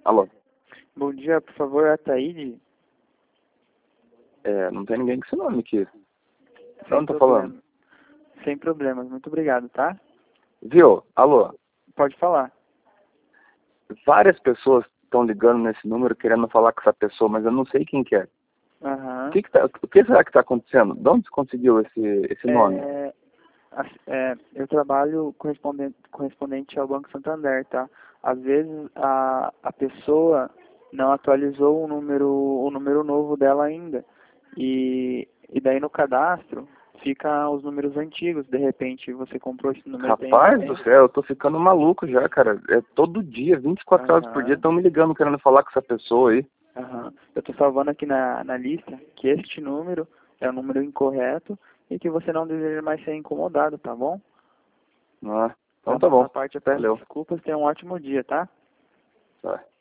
Alô? Bom dia, por favor, Ataíde. Não tem ninguém com esse nome aqui. De Sem onde tá falando? Sem problemas, muito obrigado, tá? Viu? Alô? Pode falar. Várias pessoas estão ligando nesse número querendo falar com essa pessoa, mas eu não sei quem que é. Aham. O que será que está acontecendo? De onde você conseguiu esse nome? Eu trabalho correspondente ao Banco Santander, tá? Às vezes a pessoa não atualizou o número novo dela ainda. E daí no cadastro fica os números antigos. De repente você comprou esse número tem Rapaz do céu, eu tô ficando maluco já, cara. É todo dia, 24 horas por dia, estão me ligando querendo falar com essa pessoa aí. Aham. Eu estou salvando aqui na lista que este número é o número incorreto e que você não deseja mais ser incomodado, tá bom? Ah, então Da tá bom. nossa parte eu peço Valeu. desculpas, tenha um ótimo dia, tá? Tá.